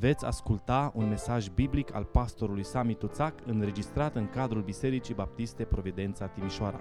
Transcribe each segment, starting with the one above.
Veți asculta un mesaj biblic al pastorului Sami Tuțac, înregistrat în cadrul Bisericii Baptiste Providența Timișoara.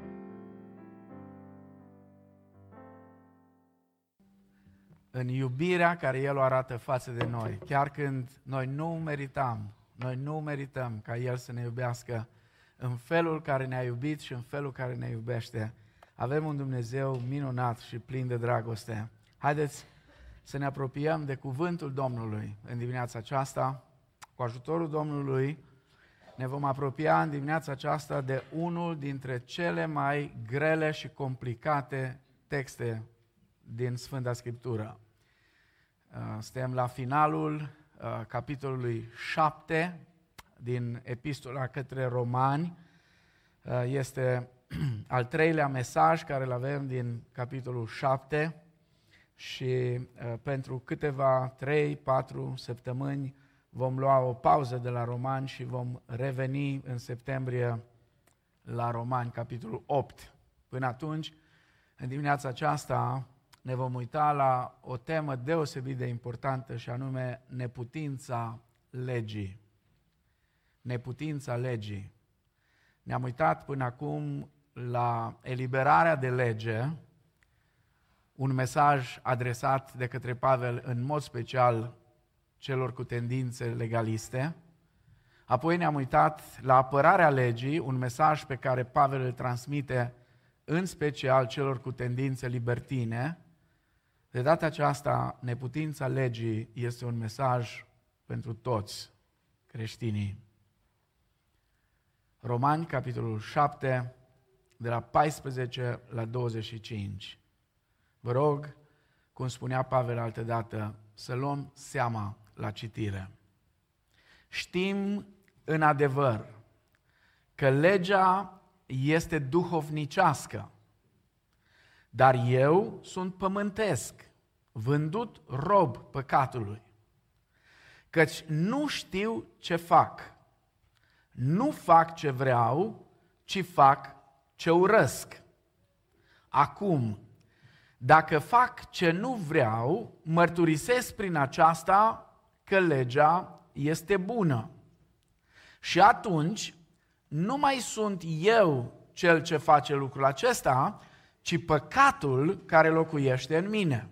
În iubirea care El o arată față de noi, chiar când noi nu merităm ca El să ne iubească în felul care ne-a iubit și în felul care ne iubește, avem un Dumnezeu minunat și plin de dragoste. Haideți să ne apropiem de cuvântul Domnului în dimineața aceasta. Cu ajutorul Domnului ne vom apropia în dimineața aceasta de unul dintre cele mai grele și complicate texte din Sfânta Scriptură. Suntem la finalul capitolului 7 din Epistola către Romani. Este al treilea mesaj care îl avem din capitolul 7 și pentru câteva 3-4 săptămâni vom lua o pauză de la Romani și vom reveni în septembrie la Romani, capitolul 8. Până atunci, în dimineața aceasta, ne vom uita la o temă deosebit de importantă și anume neputința legii. Neputința legii. Ne-am uitat până acum la eliberarea de lege, un mesaj adresat de către Pavel în mod special celor cu tendințe legaliste. Apoi ne-am uitat la apărarea legii, un mesaj pe care Pavel îl transmite în special celor cu tendințe libertine. De data aceasta, neputința legii este un mesaj pentru toți creștinii. Romani, capitolul 7, de la 14 la 25. Vă rog, cum spunea Pavel altădată, să luăm seama la citire. Știm în adevăr că legea este duhovnicească, dar eu sunt pământesc, vândut rob păcatului, căci nu știu ce fac. Nu fac ce vreau, ci fac ce urăsc. Acum, dacă fac ce nu vreau, mărturisesc prin aceasta că legea este bună. Și atunci, nu mai sunt eu cel ce face lucrul acesta, ci păcatul care locuiește în mine.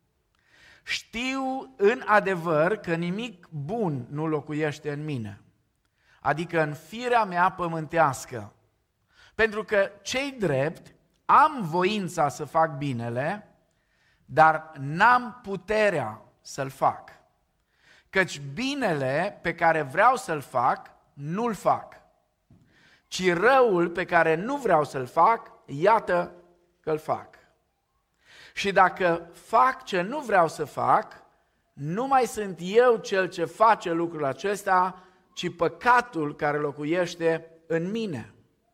Știu în adevăr că nimic bun nu locuiește în mine, adică în firea mea pământească, pentru că cei drept am voința să fac binele, dar n-am puterea să-l fac. Căci binele pe care vreau să-l fac, nu-l fac, ci răul pe care nu vreau să-l fac, iată că-l fac. Și dacă fac ce nu vreau să fac, nu mai sunt eu cel ce face lucrul acesta, ci păcatul care locuiește în mine.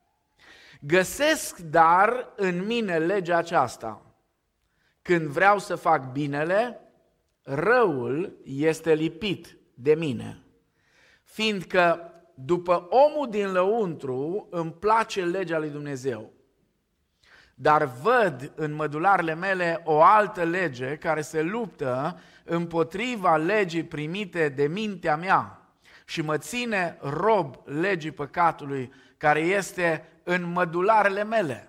Găsesc dar în mine legea aceasta. Când vreau să fac binele, răul este lipit de mine. Fiindcă după omul din lăuntru îmi place legea lui Dumnezeu. Dar văd în mădularele mele o altă lege care se luptă împotriva legii primite de mintea mea și mă ține rob legii păcatului care este în mădularele mele.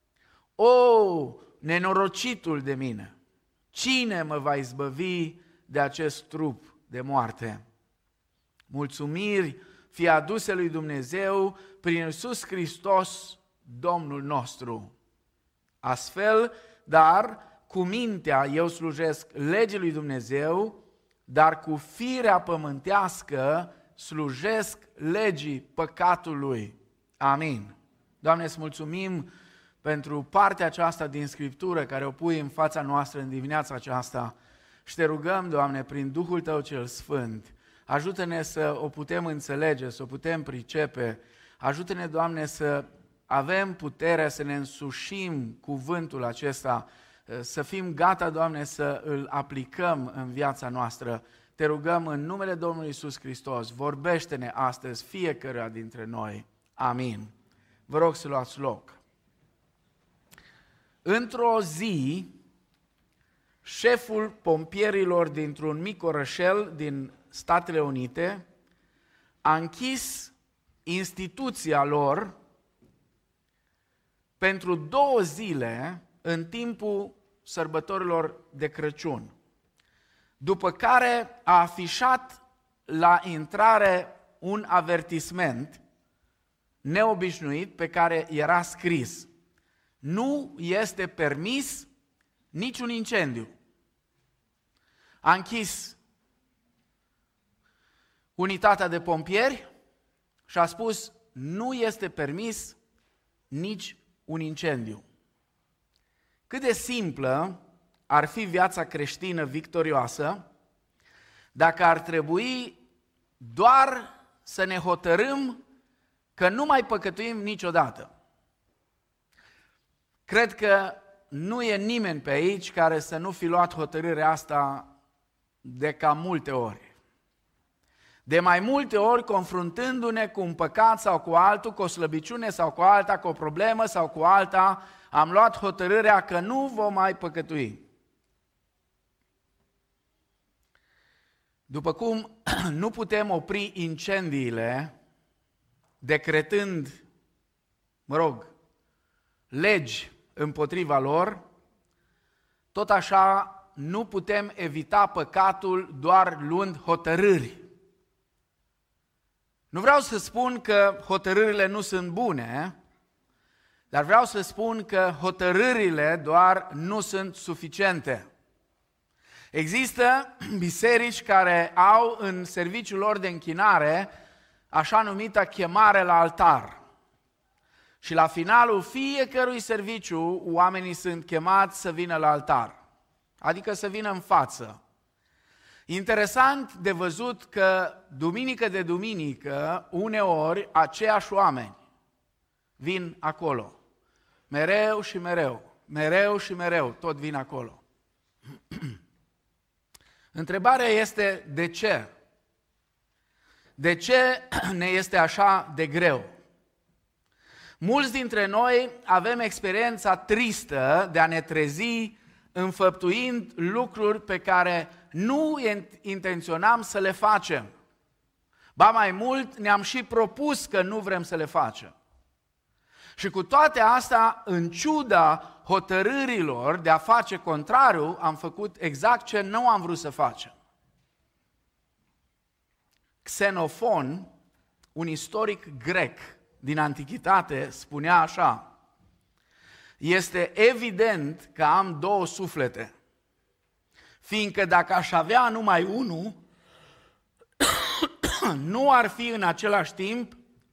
O, nenorocitul de mine! Cine mă va izbăvi de acest trup de moarte? Mulțumiri fie aduse lui Dumnezeu prin Iisus Hristos, Domnul nostru. Astfel, dar, cu mintea eu slujesc legii lui Dumnezeu, dar cu firea pământească slujesc legii păcatului. Amin. Doamne, îți mulțumim pentru partea aceasta din Scriptură care o pui în fața noastră în dimineața aceasta și te rugăm, Doamne, prin Duhul Tău cel Sfânt, ajută-ne să o putem înțelege, să o putem pricepe, ajută-ne, Doamne, să avem puterea să ne însușim cuvântul acesta, să fim gata, Doamne, să îl aplicăm în viața noastră. Te rugăm în numele Domnului Iisus Hristos, vorbește-ne astăzi fiecăruia dintre noi. Amin. Vă rog să luați loc. Într-o zi, șeful pompierilor dintr-un mic orășel din Statele Unite a închis instituția lor pentru 2 zile în timpul sărbătorilor de Crăciun, după care a afișat la intrare un avertisment neobișnuit pe care era scris: nu este permis niciun incendiu. A închis unitatea de pompieri și a spus: nu este permis nici un incendiu. Cât de simplă ar fi viața creștină victorioasă dacă ar trebui doar să ne hotărâm că nu mai păcătuim niciodată. Cred că nu e nimeni pe aici care să nu fi luat hotărârea asta de cam multe ori. De mai multe ori, confruntându-ne cu un păcat sau cu altul, cu o slăbiciune sau cu alta, cu o problemă sau cu alta, am luat hotărârea că nu vom mai păcătui. După cum nu putem opri incendiile decretând, legi împotriva lor, tot așa nu putem evita păcatul doar luând hotărâri. Nu vreau să spun că hotărârile nu sunt bune, dar vreau să spun că hotărârile doar nu sunt suficiente. Există biserici care au în serviciul lor de închinare așa numită chemare la altar. Și la finalul fiecărui serviciu, oamenii sunt chemați să vină la altar, adică să vină în față. Interesant de văzut că duminică de duminică, uneori, aceiași oameni vin acolo. Mereu și mereu, mereu și mereu, tot vin acolo. Întrebarea este de ce? De ce ne este așa de greu? Mulți dintre noi avem experiența tristă de a ne trezi înfăptuind lucruri pe care nu intenționam să le facem. Ba mai mult, ne-am și propus că nu vrem să le facem. Și cu toate astea, în ciuda hotărârilor de a face contrariu, am făcut exact ce nu am vrut să facem. Xenofon, un istoric grec din antichitate, spunea așa: este evident că am 2 suflete, fiindcă dacă aș avea numai unul, nu ar fi în același timp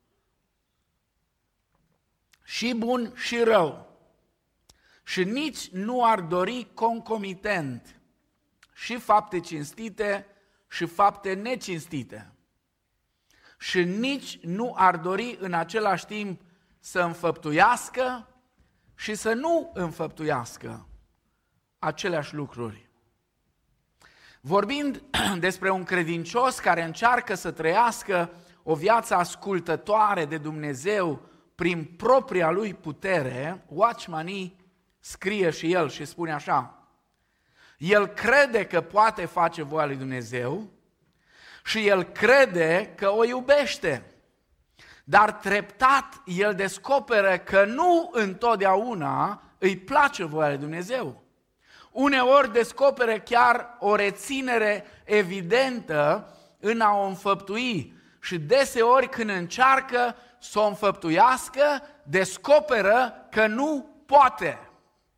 și bun și rău, și nici nu ar dori concomitent și fapte cinstite și fapte necinstite, și nici nu ar dori în același timp să înfăptuiască și să nu înfăptuiască aceleași lucruri. Vorbind despre un credincios care încearcă să trăiască o viață ascultătoare de Dumnezeu prin propria lui putere, Watchman Nee scrie și el și spune așa: el crede că poate face voia lui Dumnezeu și el crede că o iubește, dar treptat el descoperă că nu întotdeauna îi place voia lui Dumnezeu. Uneori descoperă chiar o reținere evidentă în a o înfăptui și deseori când încearcă să o înfăptuiască, descoperă că nu poate.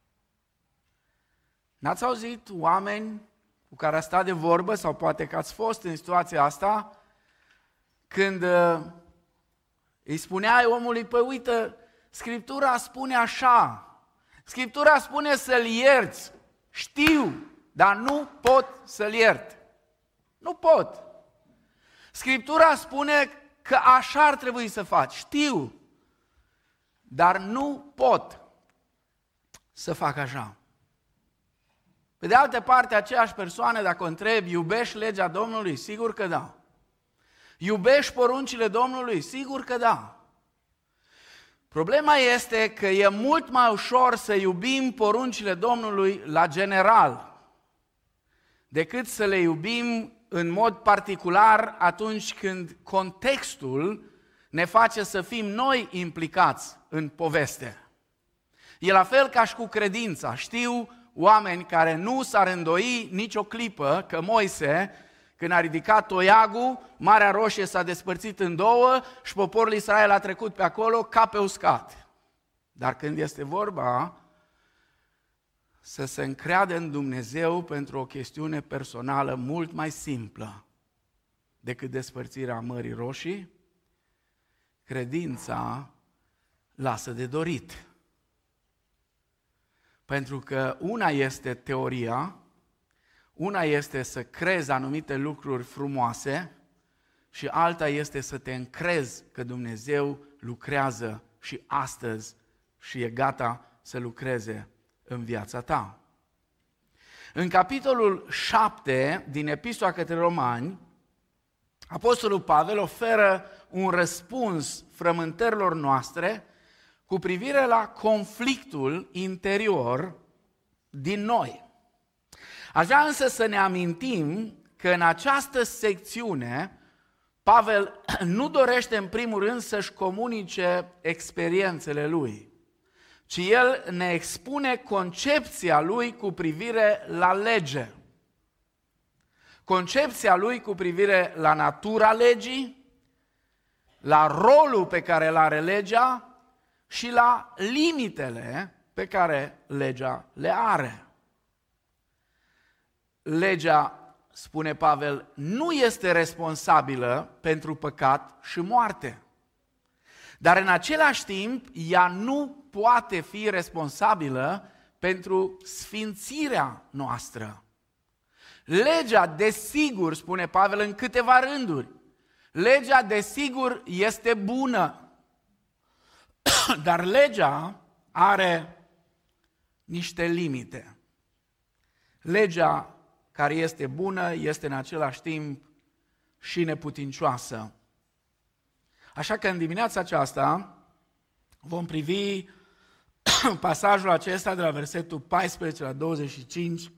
N-ați auzit oameni cu care ați stat de vorbă, sau poate că ați fost în situația asta, când îi spuneai omului: păi uite, Scriptura spune așa, Scriptura spune să-l ierți, știu, dar nu pot să-l iert. Nu pot. Scriptura spune că așa ar trebui să faci, știu, dar nu pot să fac așa. Pe de altă parte, aceeași persoană, dacă o întrebi: iubești legea Domnului? Sigur că da. Iubești poruncile Domnului? Sigur că da. Problema este că e mult mai ușor să iubim poruncile Domnului la general decât să le iubim în mod particular atunci când contextul ne face să fim noi implicați în poveste. E la fel ca și cu credința. Știu oameni care nu s-ar îndoi nicio clipă că Moise, când a ridicat toiagul, Marea Roșie s-a despărțit în două și poporul Israel a trecut pe acolo ca pe uscat. Dar când este vorba să se încreadă în Dumnezeu pentru o chestiune personală mult mai simplă decât despărțirea Mării Roșii, credința lasă de dorit. Pentru că una este teoria, una este să crezi anumite lucruri frumoase și alta este să te încrezi că Dumnezeu lucrează și astăzi și e gata să lucreze în viața ta. În capitolul 7 din Epistola către Romani, Apostolul Pavel oferă un răspuns frământărilor noastre cu privire la conflictul interior din noi. Aș vrea însă să ne amintim că în această secțiune Pavel nu dorește în primul rând să-și comunice experiențele lui, ci el ne expune concepția lui cu privire la lege. Concepția lui cu privire la natura legii, la rolul pe care îl are legea și la limitele pe care legea le are. Legea, spune Pavel, nu este responsabilă pentru păcat și moarte. Dar în același timp, ea nu poate fi responsabilă pentru sfințirea noastră. Legea, desigur, spune Pavel în câteva rânduri, legea, desigur, este bună. Dar legea are niște limite. Legea care este bună este în același timp și neputincioasă. Așa că în dimineața aceasta vom privi pasajul acesta de la versetul 14 la 25.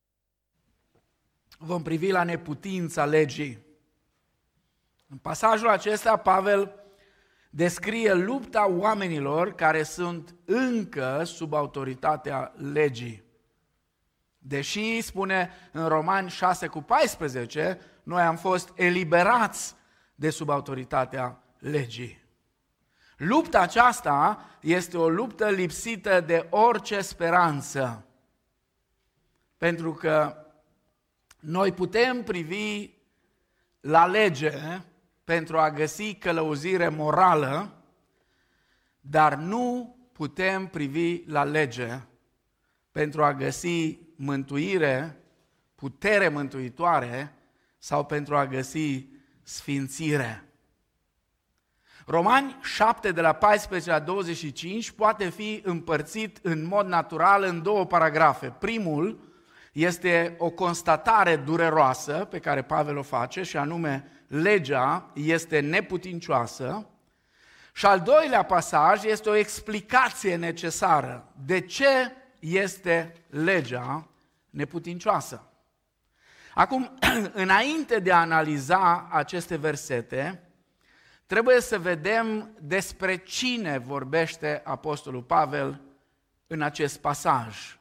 Vom privi la neputința legii. În pasajul acesta Pavel descrie lupta oamenilor care sunt încă sub autoritatea legii. Deși, spune în Romani 6:14, noi am fost eliberați de sub autoritatea legii. Lupta aceasta este o luptă lipsită de orice speranță. Pentru că noi putem privi la lege pentru a găsi călăuzire morală, dar nu putem privi la lege pentru a găsi mântuire, putere mântuitoare sau pentru a găsi sfințire. Romani 7 de la 14 la 25 poate fi împărțit în mod natural în două paragrafe. Primul este o constatare dureroasă pe care Pavel o face și anume legea este neputincioasă. Și al doilea pasaj este o explicație necesară. De ce este legea neputincioasă? Acum, înainte de a analiza aceste versete, trebuie să vedem despre cine vorbește Apostolul Pavel în acest pasaj.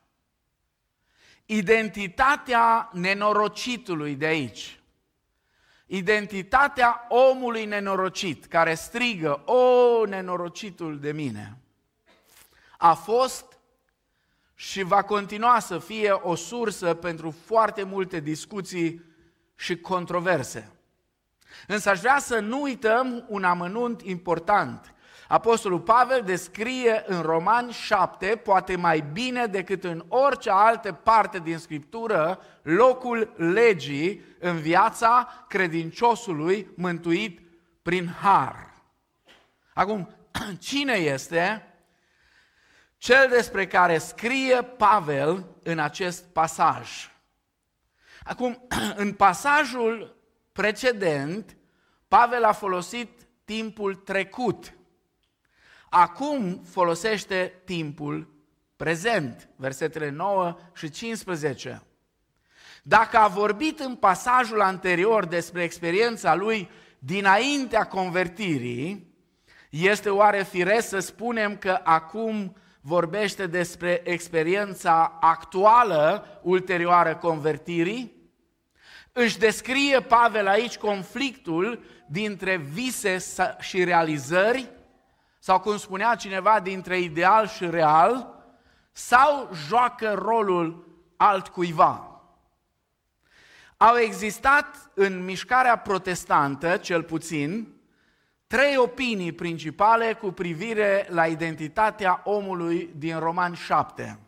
Identitatea nenorocitului de aici, identitatea omului nenorocit care strigă, o, nenorocitul de mine, a fost și va continua să fie o sursă pentru foarte multe discuții și controverse. Însă aș vrea să nu uităm un amănunt important. Apostolul Pavel descrie în Romani 7, poate mai bine decât în orice altă parte din Scriptură, locul legii în viața credinciosului mântuit prin har. Acum, cine este cel despre care scrie Pavel în acest pasaj? Acum, în pasajul precedent, Pavel a folosit timpul trecut. Acum folosește timpul prezent, versetele 9 și 15. Dacă a vorbit în pasajul anterior despre experiența lui dinaintea convertirii, este oare firesc să spunem că acum vorbește despre experiența actuală ulterioară convertirii? Își descrie Pavel aici conflictul dintre vise și realizări, sau cum spunea cineva, dintre ideal și real, sau joacă rolul altcuiva? Au existat în mișcarea protestantă, cel puțin, 3 opinii principale cu privire la identitatea omului din Romani 7.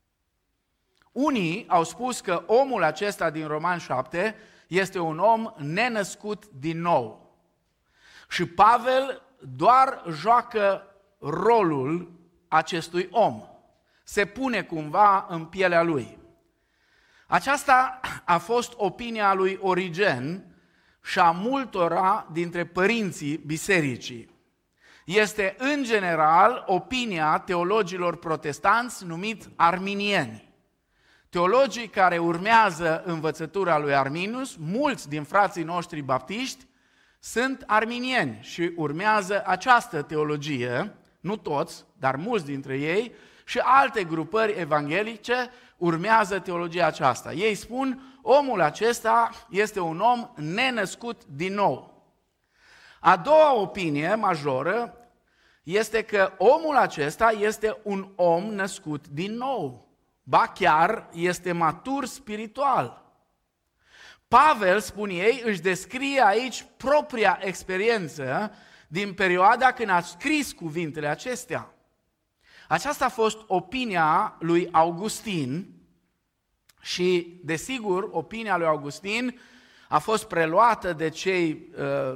Unii au spus că omul acesta din Romani 7 este un om nenăscut din nou. Și Pavel doar joacă rolul acestui om. Se pune cumva în pielea lui. Aceasta a fost opinia lui Origen și a multora dintre părinții bisericii. Este în general opinia teologilor protestanți numiți arminieni. Teologii care urmează învățătura lui Arminius, mulți din frații noștri baptiști, sunt arminieni și urmează această teologie, nu toți, dar mulți dintre ei, și alte grupări evanghelice urmează teologia aceasta. Ei spun, omul acesta este un om nenăscut din nou. A doua opinie majoră este că omul acesta este un om născut din nou. Ba chiar este matur spiritual. Pavel, spun ei, își descrie aici propria experiență din perioada când a scris cuvintele acestea. Aceasta a fost opinia lui Augustin și, desigur, opinia lui Augustin a fost preluată de cei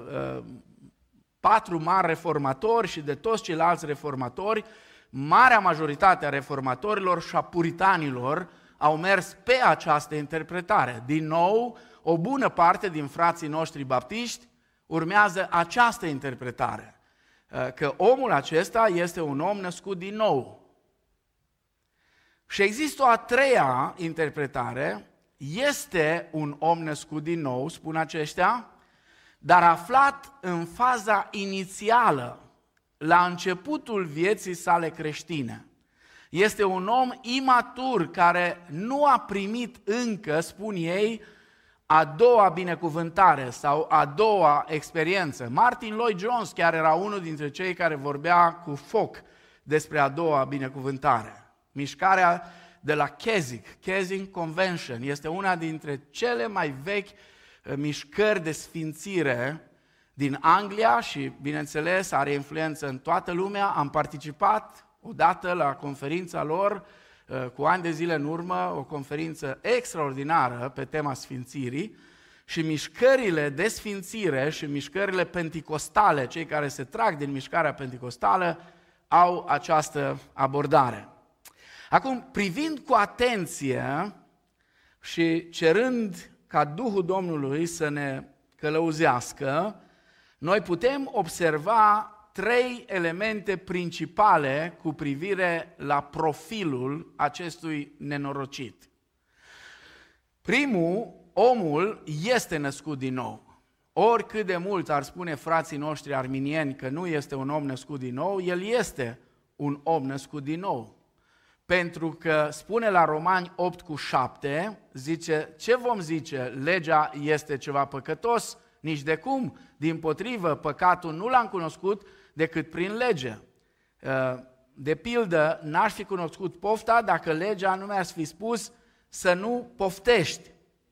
4 mari reformatori și de toți ceilalți reformatori. Marea majoritate a reformatorilor și a puritanilor au mers pe această interpretare. Din nou, o bună parte din frații noștri baptiști urmează această interpretare, că omul acesta este un om născut din nou. Și există o a treia interpretare, este un om născut din nou, spun aceștia, dar aflat în faza inițială, la începutul vieții sale creștine. Este un om imatur care nu a primit încă, spun ei, a doua binecuvântare sau a doua experiență. Martin Lloyd-Jones chiar era unul dintre cei care vorbea cu foc despre a doua binecuvântare. Mișcarea de la Keswick Convention, este una dintre cele mai vechi mișcări de sfințire din Anglia și, bineînțeles, are influență în toată lumea. Am participat odată la conferința lor cu ani de zile în urmă, o conferință extraordinară pe tema sfințirii, și mișcările de sfințire și mișcările penticostale, cei care se trag din mișcarea penticostală, au această abordare. Acum, privind cu atenție și cerând ca Duhul Domnului să ne călăuzească, noi putem observa 3 elemente principale cu privire la profilul acestui nenorocit. Primul, omul este născut din nou. Oricât de mult ar spune frații noștri arminieni că nu este un om născut din nou, el este un om născut din nou. Pentru că spune la Romani 8:7, zice, ce vom zice? Legea este ceva păcătos? Nici de cum. Dimpotrivă, păcatul nu l-am cunoscut decât prin lege. De pildă, n-aș fi cunoscut pofta dacă legea nu mi-ar fi spus să nu poftești.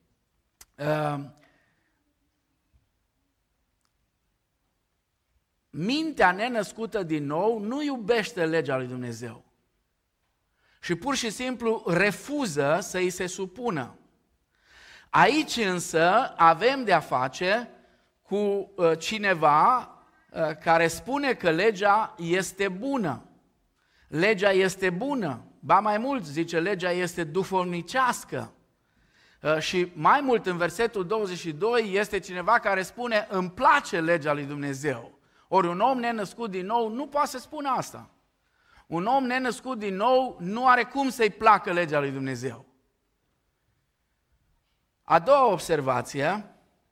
Mintea nenăscută din nou nu iubește legea lui Dumnezeu și pur și simplu refuză să îi se supună. Aici însă avem de-a face cu cineva care spune că legea este bună. Legea este bună, ba mai mult zice, legea este duhovnicească. Și mai mult în versetul 22 este cineva care spune, îmi place legea lui Dumnezeu. Ori un om nenăscut din nou nu poate să spună asta. Un om nenăscut din nou nu are cum să-i placă legea lui Dumnezeu. A doua observație,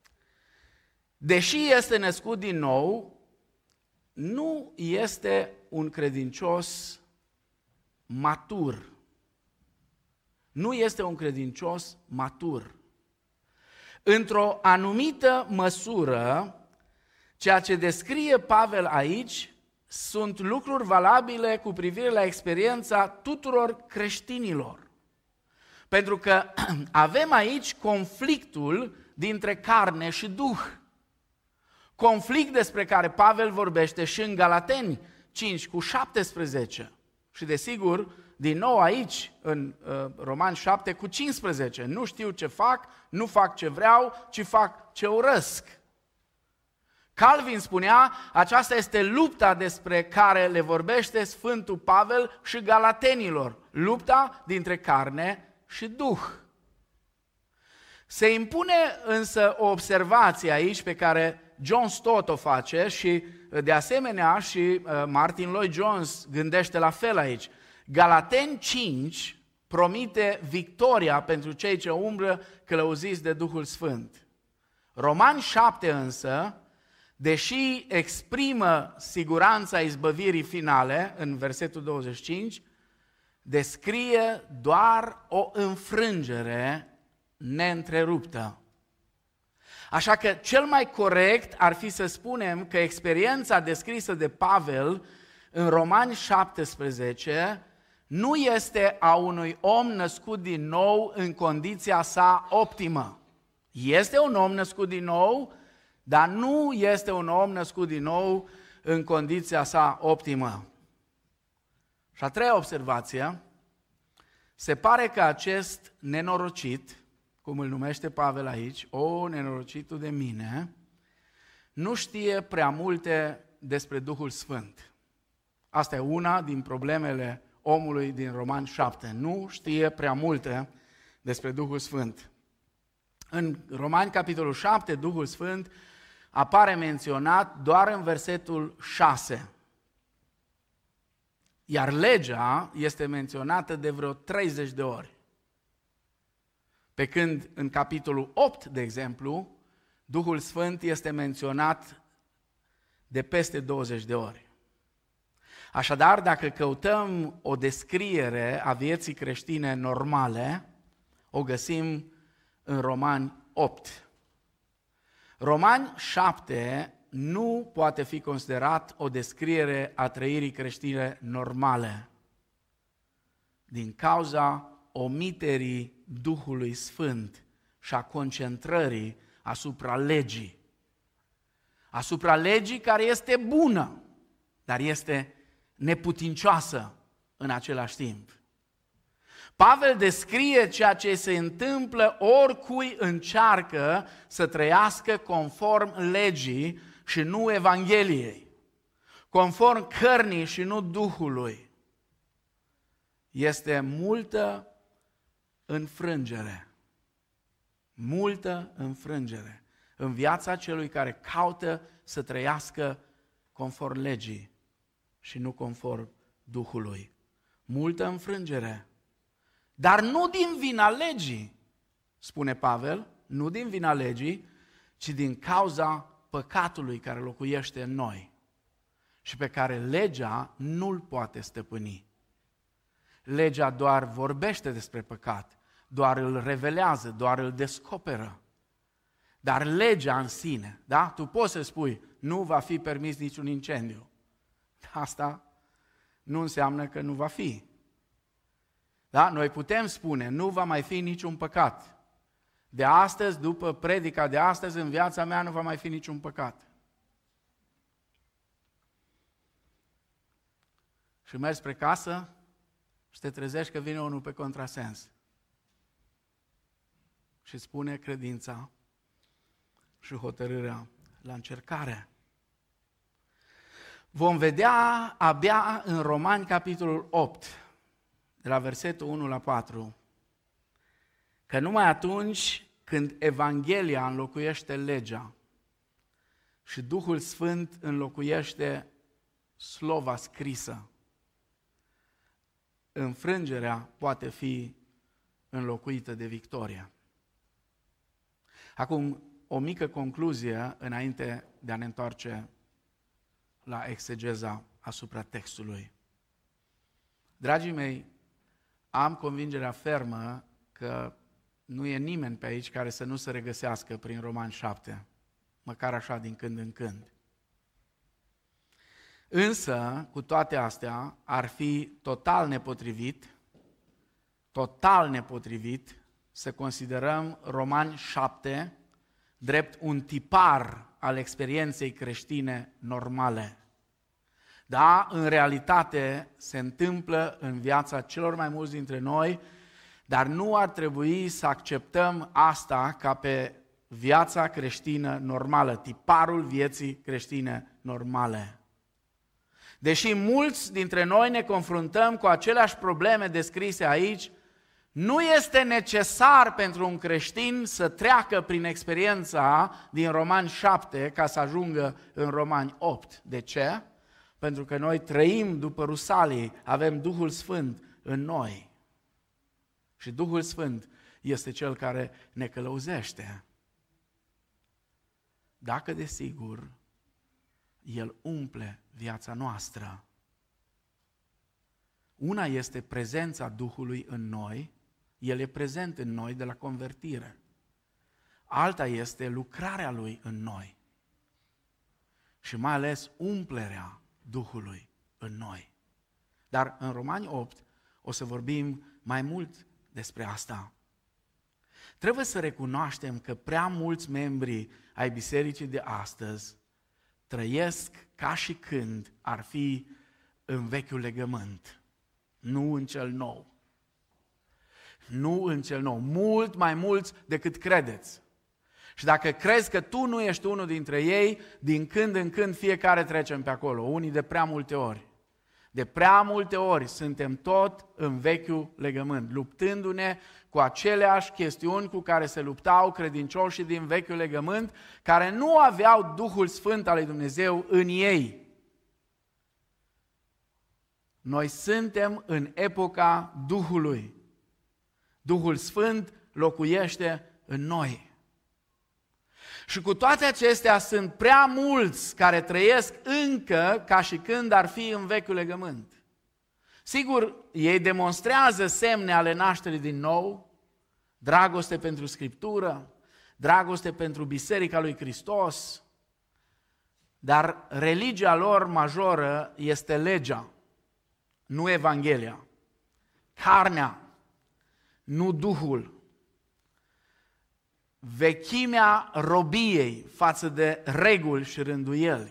deși este născut din nou, nu este un credincios matur. Nu este un credincios matur. Într-o anumită măsură, ceea ce descrie Pavel aici sunt lucruri valabile cu privire la experiența tuturor creștinilor. Pentru că avem aici conflictul dintre carne și duh. Conflict despre care Pavel vorbește și în Galateni 5:17. Și desigur, din nou aici, în Romani 7:15. Nu știu ce fac, nu fac ce vreau, ci fac ce urăsc. Calvin spunea, aceasta este lupta despre care le vorbește Sfântul Pavel și galatenilor. Lupta dintre carne și duh. Se impune însă o observație aici pe care John Stott o face și de asemenea și Martin Lloyd-Jones gândește la fel aici. Galateni 5 promite victoria pentru cei ce umblă călăuziți de Duhul Sfânt. Romani 7 însă, deși exprimă siguranța izbăvirii finale în versetul 25, descrie doar o înfrângere neîntreruptă. Așa că cel mai corect ar fi să spunem că experiența descrisă de Pavel în Romani 17 nu este a unui om născut din nou în condiția sa optimă. Este un om născut din nou, dar nu este un om născut din nou în condiția sa optimă. Și a treia observație, se pare că acest nenorocit, cum îl numește Pavel aici, nenorocitul de mine, nu știe prea multe despre Duhul Sfânt. Asta e una din problemele omului din Romani 7. Nu știe prea multe despre Duhul Sfânt. În Romani, capitolul 7, Duhul Sfânt apare menționat doar în versetul 6. Iar legea este menționată de vreo 30 de ori. Pe când în capitolul 8, de exemplu, Duhul Sfânt este menționat de peste 20 de ori. Așadar, dacă căutăm o descriere a vieții creștine normale, o găsim în Romani 8. Romani 7 nu poate fi considerat o descriere a trăirii creștine normale, din cauza omiterii Duhului Sfânt și a concentrării asupra legii. Asupra legii care este bună, dar este neputincioasă în același timp. Pavel descrie ceea ce se întâmplă oricui încearcă să trăiască conform legii și nu Evangheliei, conform cărnii și nu Duhului. Este multă înfrângere în viața celui care caută să trăiască conform legii și nu conform Duhului. Multă înfrângere. Dar nu din vina legii, spune Pavel, nu din vina legii, ci din cauza păcatului care locuiește în noi și pe care legea nu-l poate stăpâni. Legea doar vorbește despre păcat, doar îl revelează, doar îl descoperă. Dar legea în sine, da? Tu poți să spui, nu va fi permis niciun incendiu. Asta nu înseamnă că nu va fi. Da? Noi putem spune, nu va mai fi niciun păcat. De astăzi, după predica de astăzi, în viața mea nu va mai fi niciun păcat. Și mergi spre casă și te trezești că vine unul pe contrasens. Și spune credința și hotărârea la încercare. Vom vedea abia în Romani, capitolul 8, de la versetul 1 la 4, că numai atunci când Evanghelia înlocuiește legea și Duhul Sfânt înlocuiește slova scrisă, înfrângerea poate fi înlocuită de victoria. Acum, o mică concluzie înainte de a ne întoarce la exegeza asupra textului. Dragii mei, am convingerea fermă că nu e nimeni pe aici care să nu se regăsească prin Romani 7, măcar așa din când în când. Însă, cu toate astea, ar fi total nepotrivit să considerăm Romani 7 drept un tipar al experienței creștine normale. Da, în realitate se întâmplă în viața celor mai mulți dintre noi, dar nu ar trebui să acceptăm asta ca pe viața creștină normală, tiparul vieții creștine normale. Deși mulți dintre noi ne confruntăm cu aceleași probleme descrise aici, nu este necesar pentru un creștin să treacă prin experiența din Romani 7 ca să ajungă în Romani 8. De ce? Pentru că noi trăim după Rusalii, avem Duhul Sfânt în noi. Și Duhul Sfânt este Cel care ne călăuzește. Dacă desigur, El umple viața noastră. Una este prezența Duhului în noi, El e prezent în noi de la convertire. Alta este lucrarea Lui în noi. Și mai ales umplerea Duhului în noi. Dar în Romani 8 o să vorbim mai mult despre asta. Trebuie să recunoaștem că prea mulți membri ai bisericii de astăzi trăiesc ca și când ar fi în vechiul legământ, nu în cel nou. Nu în cel nou, mult mai mulți decât credeți. Și dacă crezi că tu nu ești unul dintre ei, din când în când fiecare trecem pe acolo, unii de prea multe ori. De prea multe ori suntem tot în vechiul legământ, luptându-ne cu aceleași chestiuni cu care se luptau credincioșii din vechiul legământ, care nu aveau Duhul Sfânt al lui Dumnezeu în ei. Noi suntem în epoca Duhului. Duhul Sfânt locuiește în noi. Și cu toate acestea sunt prea mulți care trăiesc încă ca și când ar fi în vechiul legământ. Sigur, ei demonstrează semne ale nașterii din nou, dragoste pentru Scriptură, dragoste pentru Biserica lui Hristos, dar religia lor majoră este legea, nu Evanghelia, carnea, nu Duhul. Vechimea robiei față de reguli și rânduieli,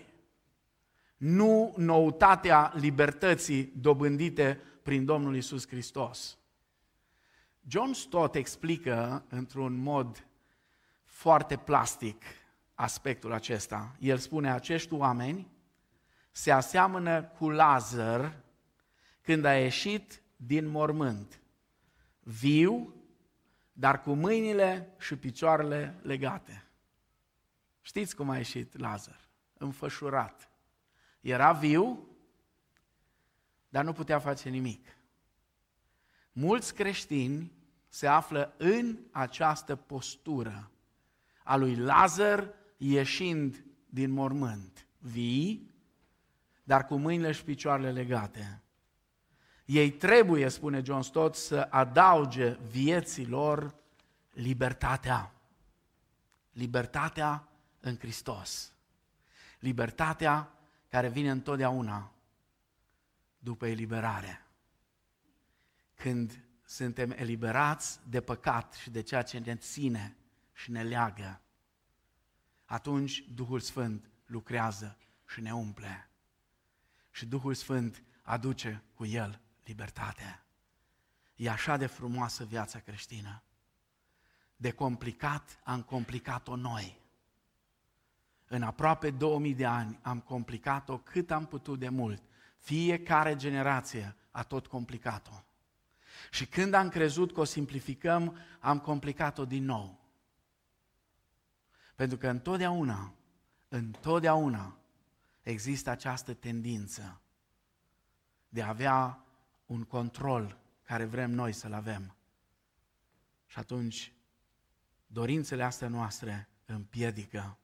nu noutatea libertății dobândite prin Domnul Iisus Hristos. John Stott explică într-un mod foarte plastic aspectul acesta. El spune, acești oameni se aseamănă cu Lazar când a ieșit din mormânt, viu, dar cu mâinile și picioarele legate. Știți cum a ieșit Lazar? Înfășurat. Era viu, dar nu putea face nimic. Mulți creștini se află în această postură a lui Lazar ieșind din mormânt, vii, dar cu mâinile și picioarele legate. Ei trebuie, spune John Stott, să adauge vieții lor libertatea. Libertatea în Hristos. Libertatea care vine întotdeauna după eliberare. Când suntem eliberați de păcat și de ceea ce ne ține și ne leagă, atunci Duhul Sfânt lucrează și ne umple. Și Duhul Sfânt aduce cu El libertatea. E așa de frumoasă viața creștină. De complicat am complicat-o noi. În aproape 2000 de ani am complicat-o cât am putut de mult. Fiecare generație a tot complicat-o. Și când am crezut că o simplificăm, am complicat-o din nou. Pentru că întotdeauna există această tendință de a avea un control care vrem noi să-l avem. Și atunci dorințele astea noastre împiedică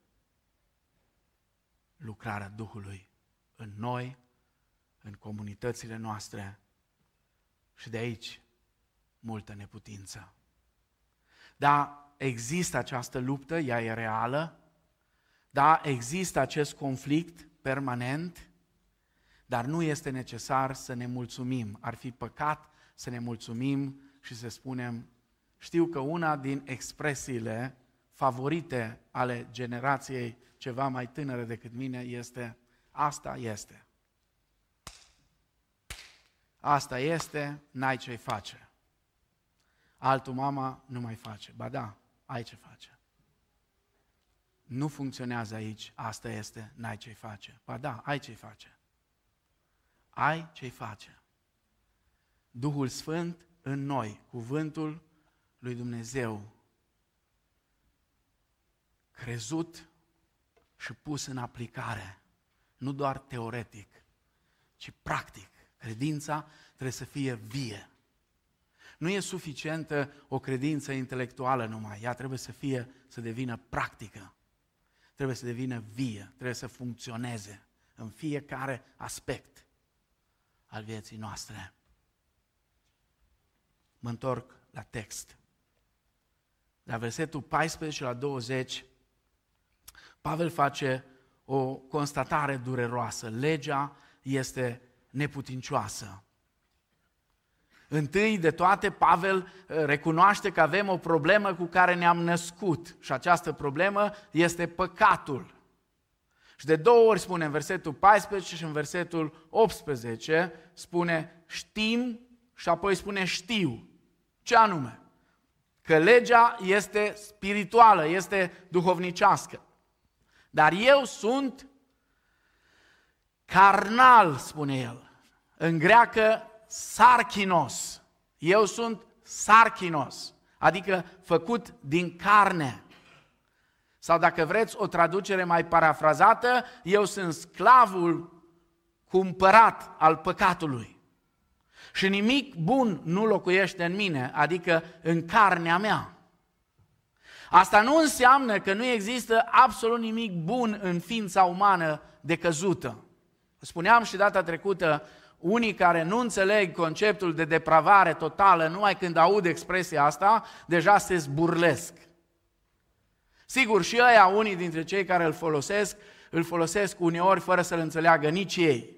lucrarea Duhului în noi, în comunitățile noastre și de aici multă neputință. Da, există această luptă, ea e reală, da, există acest conflict permanent, dar nu este necesar să ne mulțumim. Ar fi păcat să ne mulțumim și să spunem, știu că una din expresiile favorite ale generației ceva mai tânără decât mine este, asta este. Asta este, n-ai ce-i face. Altul mama nu mai face. Ba da, ai ce face. Nu funcționează aici, asta este, n-ai ce-i face. Ba da, ai ce-i face. Ai ce-i face. Duhul Sfânt în noi, cuvântul lui Dumnezeu, crezut și pus în aplicare, nu doar teoretic, ci practic. Credința trebuie să fie vie. Nu e suficientă o credință intelectuală numai, ea trebuie să devină practică. Trebuie să devină vie, trebuie să funcționeze în fiecare aspect al vieții noastre. Mă întorc la text. La versetul 14 la 20, Pavel face o constatare dureroasă. Legea este neputincioasă. Întâi de toate, Pavel recunoaște că avem o problemă cu care ne-am născut și această problemă este păcatul. Și de două ori spune în versetul 14 și în versetul 18, spune știm și apoi spune știu. Ce anume? Că legea este spirituală, este duhovnicească. Dar eu sunt carnal, spune el. În greacă, sarkinos. Eu sunt sarkinos, adică făcut din carne. Sau dacă vreți o traducere mai parafrazată, eu sunt sclavul cumpărat al păcatului. Și nimic bun nu locuiește în mine, adică în carnea mea. Asta nu înseamnă că nu există absolut nimic bun în ființa umană decăzută. Spuneam și data trecută, unii care nu înțeleg conceptul de depravare totală, numai când aud expresia asta, deja se zburlesc. Sigur, și ăia, unii dintre cei care îl folosesc uneori fără să-l înțeleagă nici ei.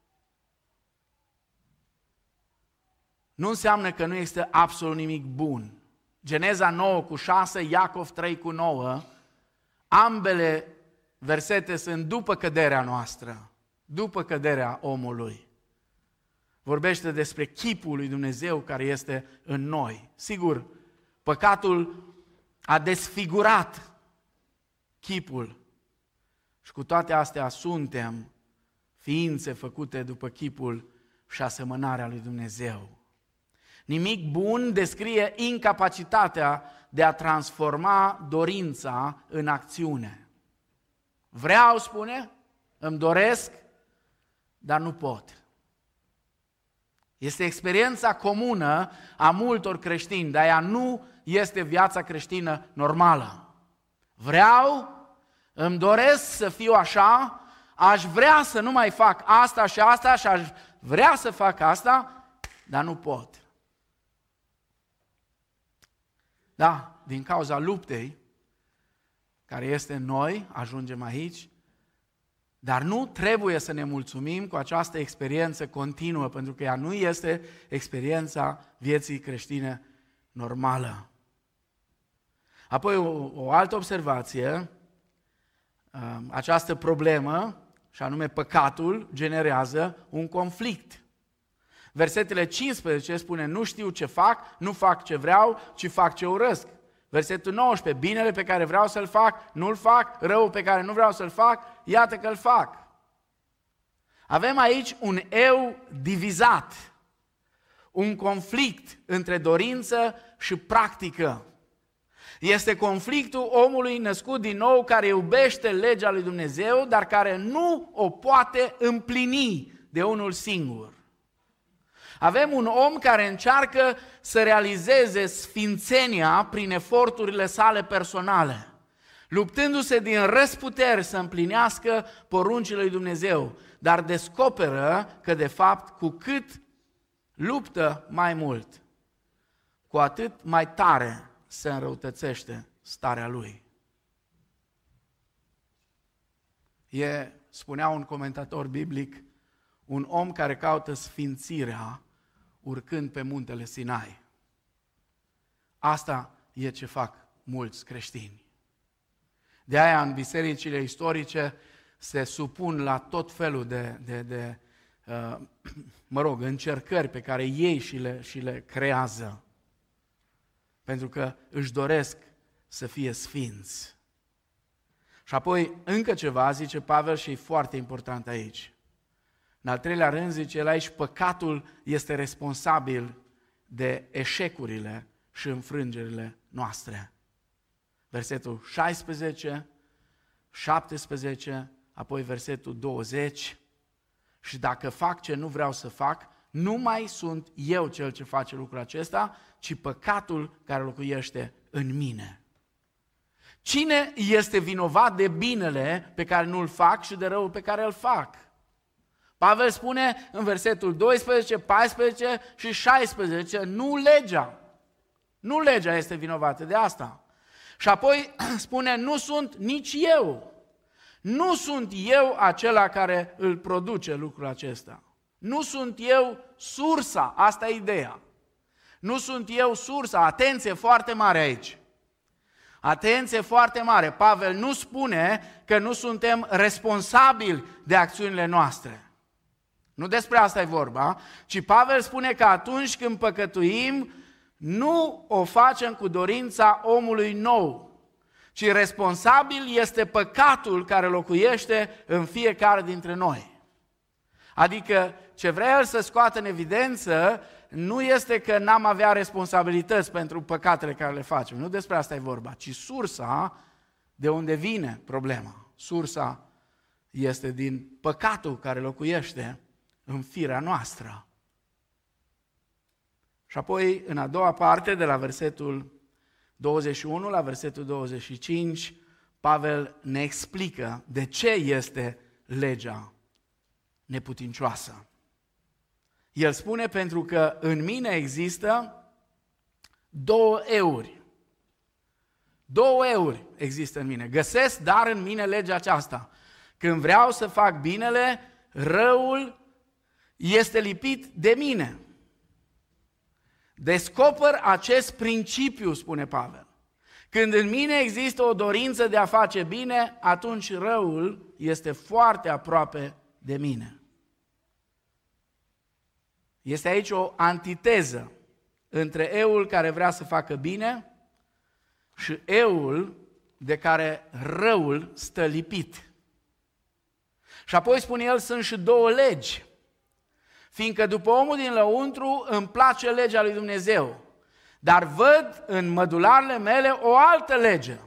Nu înseamnă că nu există absolut nimic bun. Geneza 9:6, Iacov 3:9, ambele versete sunt după căderea noastră, după căderea omului. Vorbește despre chipul lui Dumnezeu care este în noi. Sigur, păcatul a desfigurat chipul și cu toate astea suntem ființe făcute după chipul și asemănarea lui Dumnezeu. Nimic bun descrie incapacitatea de a transforma dorința în acțiune. Vreau, spune, îmi doresc, dar nu pot. Este experiența comună a multor creștini, dar ea nu este viața creștină normală. Vreau, îmi doresc să fiu așa, aș vrea să nu mai fac asta și asta și aș vrea să fac asta, dar nu pot. Da, din cauza luptei care este în noi, ajungem aici, dar nu trebuie să ne mulțumim cu această experiență continuă, pentru că ea nu este experiența vieții creștine normală. Apoi o altă observație, această problemă, și anume păcatul, generează un conflict. Versetele 15 spune, nu știu ce fac, nu fac ce vreau, ci fac ce urăsc. Versetul 19, binele pe care vreau să-l fac, nu-l fac, răul pe care nu vreau să-l fac, iată că-l fac. Avem aici un eu divizat, un conflict între dorință și practică. Este conflictul omului născut din nou care iubește legea lui Dumnezeu, dar care nu o poate împlini de unul singur. Avem un om care încearcă să realizeze sfințenia prin eforturile sale personale, luptându-se din răsputeri să împlinească poruncile lui Dumnezeu, dar descoperă că de fapt cu cât luptă mai mult, cu atât mai tare se înrăutățește starea lui. Spunea un comentator biblic, un om care caută sfințirea urcând pe muntele Sinai. Asta e ce fac mulți creștini. De aia în bisericile istorice se supun la tot felul de încercări pe care ei și le creează. Pentru că își doresc să fie sfinți. Și apoi încă ceva, zice Pavel, și e foarte important aici. În al treilea rând, zice el aici, păcatul este responsabil de eșecurile și înfrângerile noastre. Versetul 16, 17, apoi versetul 20. Și dacă fac ce nu vreau să fac, nu mai sunt eu cel ce face lucrul acesta, ci păcatul care locuiește în mine. Cine este vinovat de binele pe care nu-l fac și de răul pe care îl fac? Pavel spune în versetul 12, 14 și 16, nu legea. Nu legea este vinovată de asta. Și apoi spune, nu sunt nici eu. Nu sunt eu acela care îl produce lucrul acesta. Nu sunt eu sursa, asta e ideea. Nu sunt eu sursa, atenție foarte mare aici. Atenție foarte mare, Pavel nu spune că nu suntem responsabili de acțiunile noastre. Nu despre asta e vorba, ci Pavel spune că atunci când păcătuim, nu o facem cu dorința omului nou, ci responsabil este păcatul care locuiește în fiecare dintre noi. Adică ce vrea el să scoată în evidență nu este că n-am avea responsabilități pentru păcatele care le facem, nu despre asta e vorba, ci sursa de unde vine problema. Sursa este din păcatul care locuiește în firea noastră. Și apoi, în a doua parte, de la versetul 21 la versetul 25, Pavel ne explică de ce este legea neputincioasă. El spune pentru că în mine există 2 euri. 2 euri există în mine. Găsesc dar în mine legea aceasta. Când vreau să fac binele, răul este lipit de mine. Descoper acest principiu, spune Pavel. Când în mine există o dorință de a face bine, atunci răul este foarte aproape de mine. Este aici o antiteză între eul care vrea să facă bine și eul de care răul stă lipit. Și apoi spune el, sunt și 2 legi. Fiindcă după omul din lăuntru îmi place legea lui Dumnezeu, dar văd în mădularele mele o altă lege.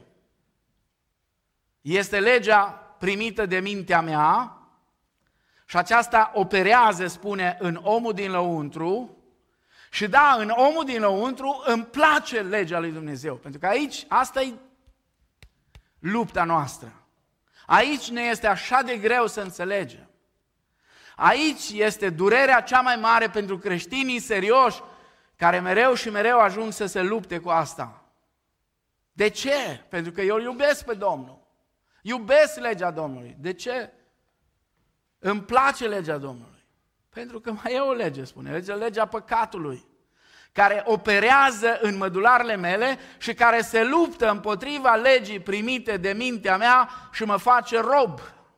Este legea primită de mintea mea și aceasta operează, spune, în omul din lăuntru. Și da, în omul din lăuntru îmi place legea lui Dumnezeu, pentru că aici, asta e lupta noastră. Aici ne este așa de greu să înțelegem. Aici este durerea cea mai mare pentru creștinii serioși, care mereu și mereu ajung să se lupte cu asta. De ce? Pentru că eu îl iubesc pe Domnul. Iubesc legea Domnului. De ce? Îmi place legea Domnului. Pentru că mai e o lege, spune, legea păcatului, care operează în mădularele mele și care se luptă împotriva legii primite de mintea mea și mă face rob.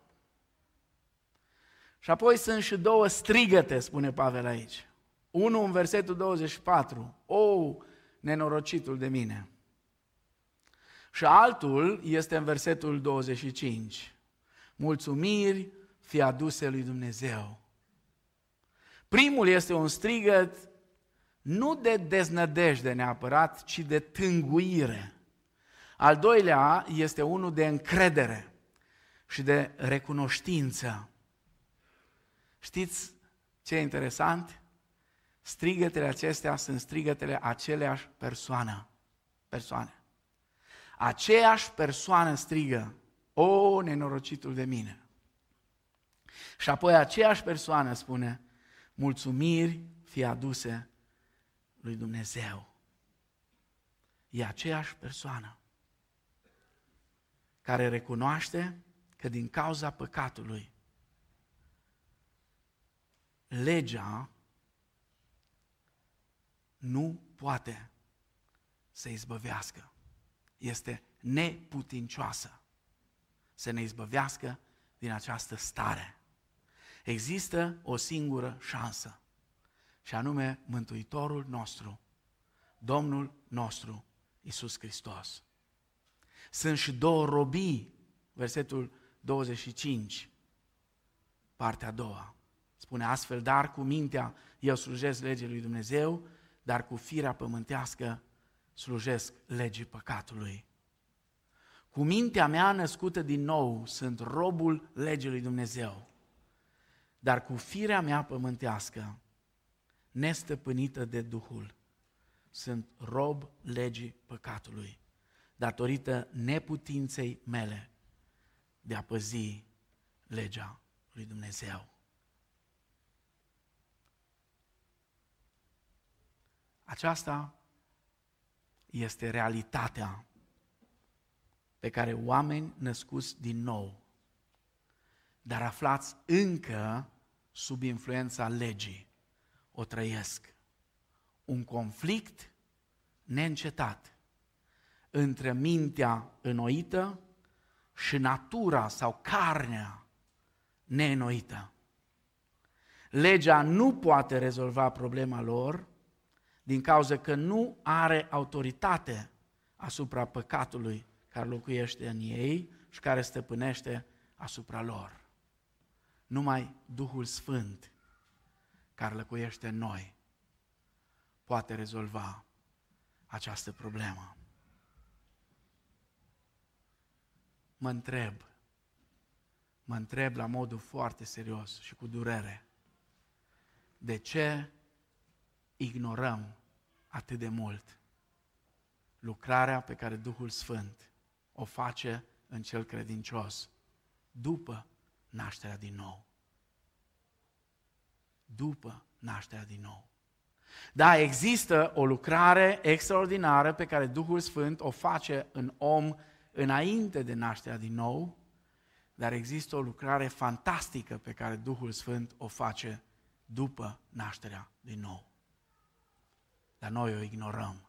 Și apoi sunt și 2 strigăte, spune Pavel aici. Unul în versetul 24, nenorocitul de mine. Și altul este în versetul 25, mulțumiri fie aduse lui Dumnezeu. Primul este un strigăt nu de deznădejde neapărat, ci de tânguire. Al doilea este unul de încredere și de recunoștință. Știți ce e interesant? Strigătele acestea sunt strigătele aceleași persoane. Aceeași persoană strigă, o, nenorocitul de mine. Și apoi aceeași persoană spune, mulțumiri fie aduse lui Dumnezeu. E aceeași persoană care recunoaște că din cauza păcatului legea nu poate să izbăvească. Este neputincioasă să ne izbăvească din această stare. Există o singură șansă, și anume Mântuitorul nostru, Domnul nostru, Iisus Hristos. Sunt și două robii, versetul 25, partea a doua. Spune astfel, dar cu mintea eu slujesc legii lui Dumnezeu, dar cu firea pământească slujesc legii păcatului. Cu mintea mea născută din nou sunt robul legii lui Dumnezeu, dar cu firea mea pământească, nestăpânită de Duhul, sunt rob legii păcatului, datorită neputinței mele de a păzi legea lui Dumnezeu. Aceasta este realitatea pe care oameni născuți din nou, dar aflați încă sub influența legii, o trăiesc. Un conflict neîncetat între mintea înnoită și natura sau carnea neînnoită. Legea nu poate rezolva problema lor din cauza că nu are autoritate asupra păcatului care locuiește în ei și care stăpânește asupra lor. Numai Duhul Sfânt care locuiește în noi poate rezolva această problemă. Mă întreb la modul foarte serios și cu durere, de ce ignorăm atât de mult lucrarea pe care Duhul Sfânt o face în cel credincios după nașterea din nou. După nașterea din nou. Da, există o lucrare extraordinară pe care Duhul Sfânt o face în om înainte de nașterea din nou, dar există o lucrare fantastică pe care Duhul Sfânt o face după nașterea din nou. Dar noi o ignorăm.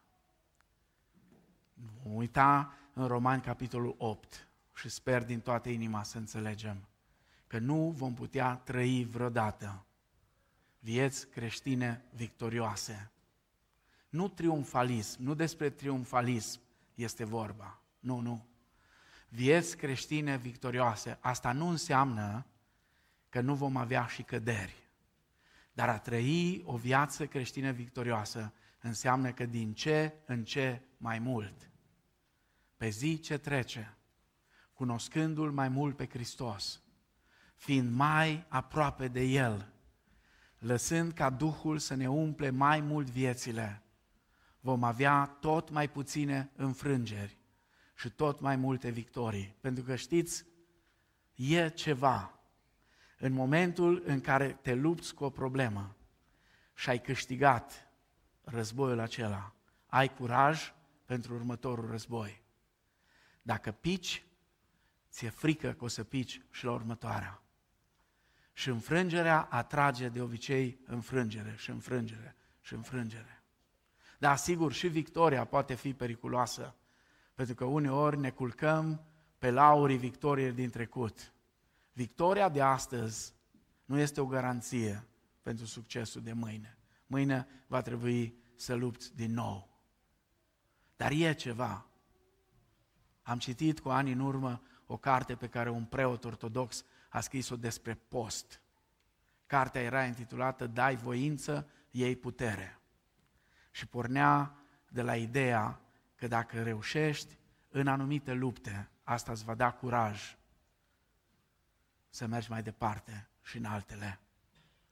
Vom uita în Romani capitolul 8 și sper din toată inima să înțelegem că nu vom putea trăi vreodată vieți creștine victorioase. Nu triumfalism, nu despre triumfalism este vorba. Nu. Vieți creștine victorioase, asta nu înseamnă că nu vom avea și căderi. Dar a trăi o viață creștină victorioasă înseamnă că din ce în ce mai mult, pe zi ce trece, cunoscându-L mai mult pe Hristos, fiind mai aproape de El, lăsând ca Duhul să ne umple mai mult viețile, vom avea tot mai puține înfrângeri și tot mai multe victorii. Pentru că știți, e ceva în momentul în care te lupți cu o problemă și ai câștigat războiul acela, ai curaj pentru următorul război. Dacă pici, ți-e frică că o să pici și la următoarea. Și înfrângerea atrage de obicei înfrângere. Dar sigur, și victoria poate fi periculoasă, pentru că uneori ne culcăm pe laurii victoriei din trecut. Victoria de astăzi nu este o garanție pentru succesul de mâine. Mâine va trebui să lupți din nou. Dar e ceva. Am citit cu ani în urmă o carte pe care un preot ortodox a scris-o despre post. Cartea era intitulată Dai voință, iei putere. Și pornea de la ideea că dacă reușești în anumite lupte, asta îți va da curaj să mergi mai departe și în altele.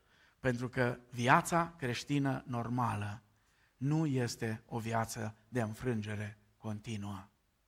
Pentru că viața creștină normală nu este o viață de înfrângere continuă.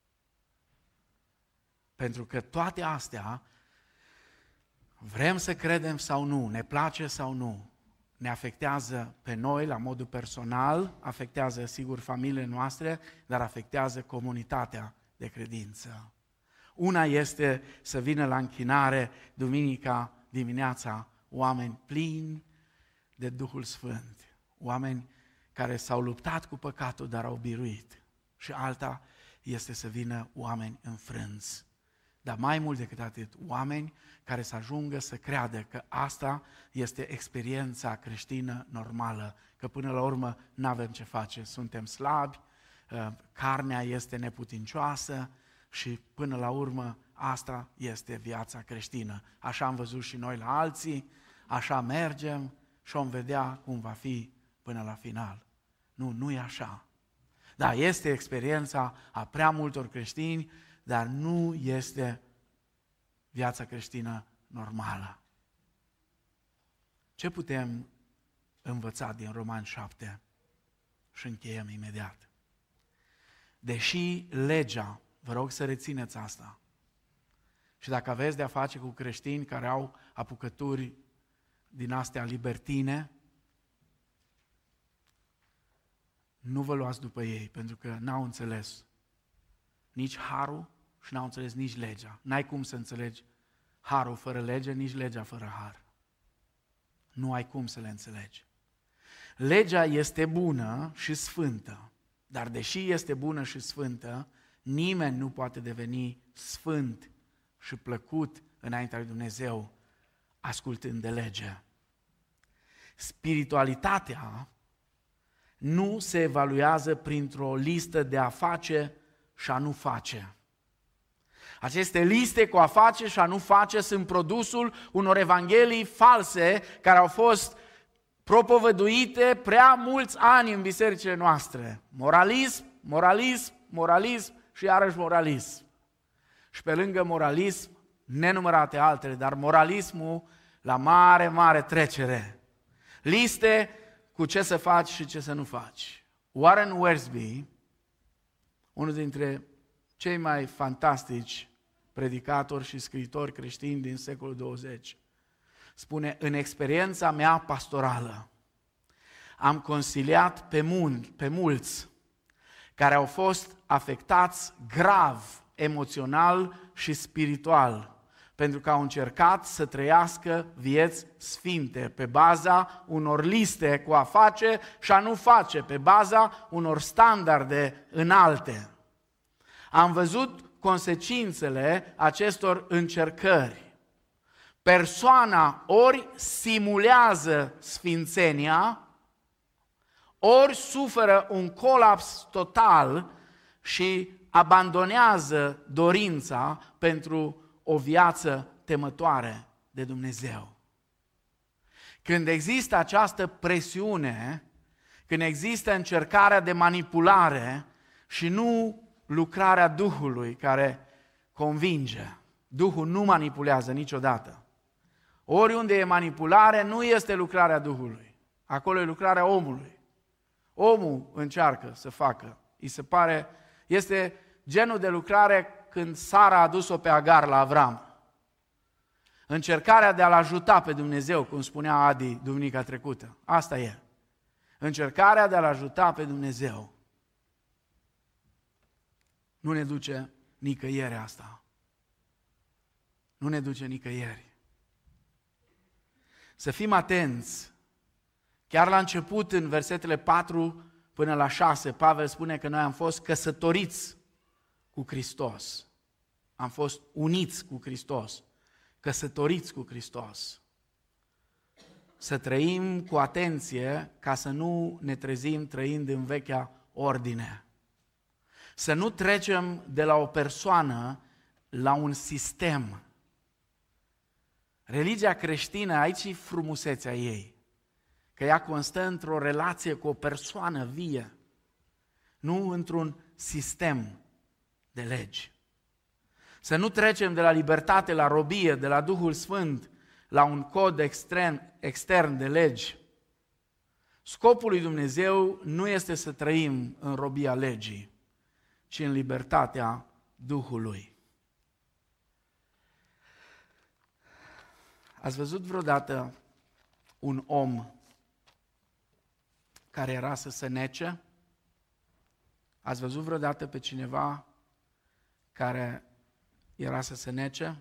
Pentru că toate astea, vrem să credem sau nu, ne place sau nu, ne afectează pe noi la modul personal, afectează sigur familiile noastre, dar afectează comunitatea de credință. Una este să vină la închinare duminica dimineața oameni plini de Duhul Sfânt, oameni care s-au luptat cu păcatul, dar au biruit. Și alta este să vină oameni înfrânți. Dar mai mult decât atât, oameni care să ajungă să creadă că asta este experiența creștină normală, că până la urmă nu avem ce face, suntem slabi, carnea este neputincioasă și până la urmă asta este viața creștină. Așa am văzut și noi la alții, așa mergem și vom vedea cum va fi până la final. Nu e așa. Da, este experiența a prea multor creștini, dar nu este viața creștină normală. Ce putem învăța din Romani 7? Și încheiem imediat. Deși legea, vă rog să rețineți asta, și dacă aveți de-a face cu creștini care au apucături din astea libertine, nu vă luați după ei, pentru că n-au înțeles nici harul și n-au înțeles nici legea. N-ai cum să înțelegi harul fără lege, nici legea fără har. Nu ai cum să le înțelegi. Legea este bună și sfântă, dar deși este bună și sfântă, nimeni nu poate deveni sfânt și plăcut înaintea lui Dumnezeu ascultând de lege. Spiritualitatea nu se evaluează printr-o listă de a face și a nu face. Aceste liste cu a face și a nu face sunt produsul unor evanghelii false care au fost propovăduite prea mulți ani în bisericile noastre. Moralism, moralism, moralism și iarăși moralism. Și pe lângă moralism, nenumărate altele, dar moralismul la mare, mare trecere. Liste cu ce să faci și ce să nu faci. Warren Wiersbe, unul dintre cei mai fantastici predicatori și scriitori creștini din secolul 20, spune: în experiența mea pastorală am consiliat pe mulți care au fost afectați grav, emoțional și spiritual, pentru că au încercat să trăiască vieți sfinte pe baza unor liste cu a face și a nu face, pe baza unor standarde înalte. Am văzut consecințele acestor încercări. Persoana ori simulează sfințenia, ori suferă un colaps total și abandonează dorința pentru o viață temătoare de Dumnezeu. Când există această presiune, când există încercarea de manipulare și nu lucrarea Duhului care convinge, Duhul nu manipulează niciodată. Oriunde e manipulare, nu este lucrarea Duhului. Acolo e lucrarea omului. Omul încearcă să facă. Îi se pare, este genul de lucrare când Sara a dus-o pe Agar la Avram. Încercarea de a-L ajuta pe Dumnezeu, cum spunea Adi duminica trecută. Asta e. Încercarea de a-L ajuta pe Dumnezeu. Nu ne duce nicăieri asta. Nu ne duce nicăieri. Să fim atenți. Chiar la început, în versetele 4 până la 6, Pavel spune că noi am fost căsătoriți cu Hristos. Am fost uniți cu Hristos, căsătoriți cu Hristos. Să trăim cu atenție ca să nu ne trezim trăind în vechea ordine. Să nu trecem de la o persoană la un sistem. Religia creștină, aici e frumusețea ei, că ea constă într-o relație cu o persoană vie, nu într-un sistem de legi. Să nu trecem de la libertate la robie, de la Duhul Sfânt la un cod extern de legi. Scopul lui Dumnezeu nu este să trăim în robia legii, ci în libertatea Duhului. Ați văzut vreodată un om care era să se nece? Ați văzut vreodată pe cineva care era să se nece?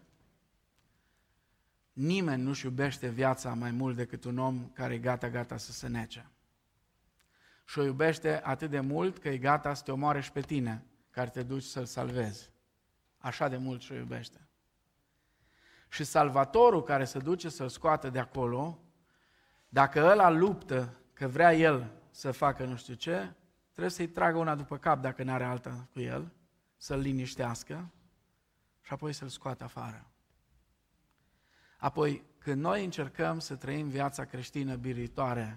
Nimeni nu-și iubește viața mai mult decât un om care e gata să se nece. Și o iubește atât de mult că e gata să te omoare și pe tine, care te duci să-l salvezi. Așa de mult și-o iubește. Și salvatorul care se duce să-l scoată de acolo, dacă ăla luptă că vrea el să facă nu știu ce, trebuie să-i tragă una după cap dacă n-are alta cu el, să-l liniștească și apoi să-l scoată afară. Apoi, când noi încercăm să trăim viața creștină biritoare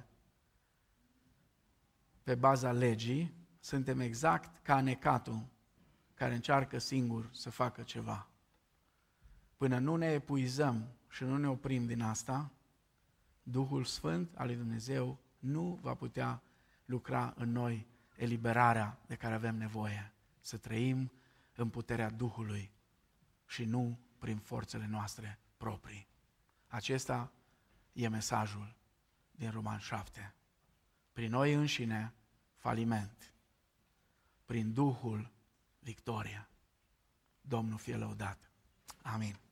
pe baza legii, suntem exact ca necatul care încearcă singur să facă ceva. Până nu ne epuizăm și nu ne oprim din asta, Duhul Sfânt al lui Dumnezeu nu va putea lucra în noi eliberarea de care avem nevoie. Să trăim în puterea Duhului și nu prin forțele noastre proprii. Acesta e mesajul din Roman 7. Prin noi înșine, faliment. Prin Duhul, victoria. Domnul fie lăudat. Amin.